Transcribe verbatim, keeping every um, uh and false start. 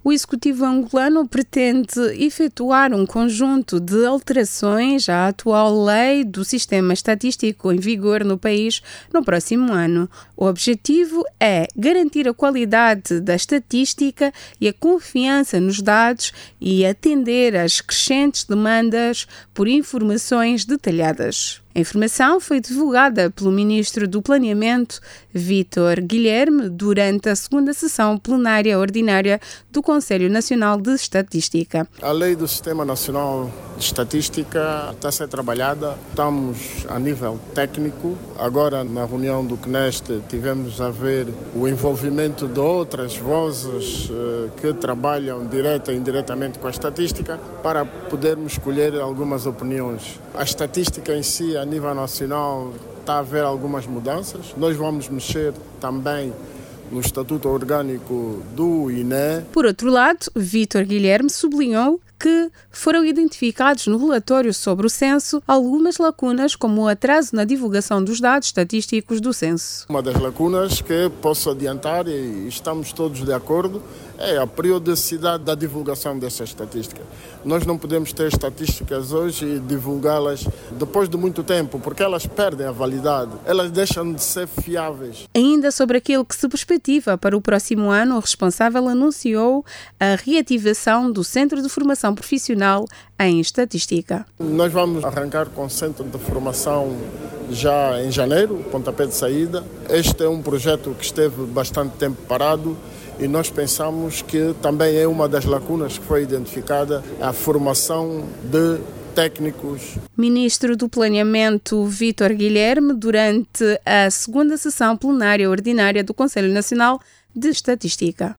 O Executivo angolano pretende efetuar um conjunto de alterações à atual lei do sistema estatístico em vigor no país no próximo ano. O objetivo é garantir a qualidade da estatística e a confiança nos dados e atender às crescentes demandas por informações detalhadas. A informação foi divulgada pelo Ministro do Planeamento, Vítor Guilherme, durante a segunda sessão plenária ordinária do Conselho Nacional de Estatística. A lei do Sistema Nacional de Estatística está a ser trabalhada. Estamos a nível técnico. Agora, na reunião do C N E S T, tivemos a ver o envolvimento de outras vozes eh, que trabalham direta e indiretamente com a estatística para podermos escolher algumas opiniões. A estatística em si, a nível nacional, está a haver algumas mudanças. Nós vamos mexer também no Estatuto Orgânico do I N E. Por outro lado, Vítor Guilherme sublinhou que foram identificados no relatório sobre o censo algumas lacunas, como o atraso na divulgação dos dados estatísticos do censo. Uma das lacunas que posso adiantar, e estamos todos de acordo, é a periodicidade da divulgação dessa estatística. Nós não podemos ter estatísticas hoje e divulgá-las depois de muito tempo, porque elas perdem a validade, elas deixam de ser fiáveis. Ainda sobre aquilo que se perspectiva para o próximo ano, o responsável anunciou a reativação do Centro de Formação Profissional em Estatística. Nós vamos arrancar com o Centro de Formação já em janeiro, pontapé de saída. Este é um projeto que esteve bastante tempo parado e nós pensamos que também é uma das lacunas que foi identificada, a formação de técnicos. Ministro do Planeamento Vítor Guilherme, durante a segunda sessão plenária ordinária do Conselho Nacional de Estatística.